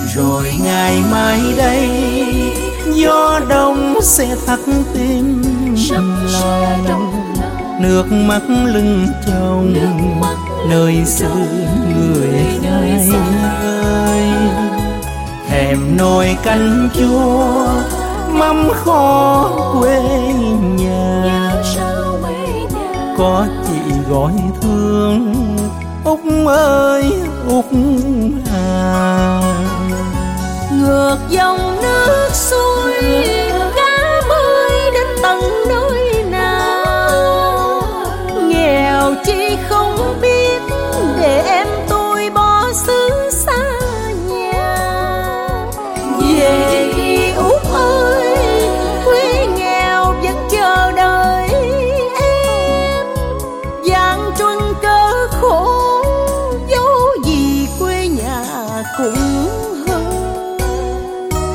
Rồi ngày mai đây gió đông sẽ thắt tim lòng, nước mắt lưng chồng nơi xứ người hai ơi. Thèm nồi canh chua mắm kho quê nhà, có chị gọi thương Út ơi Út à. Ngược dòng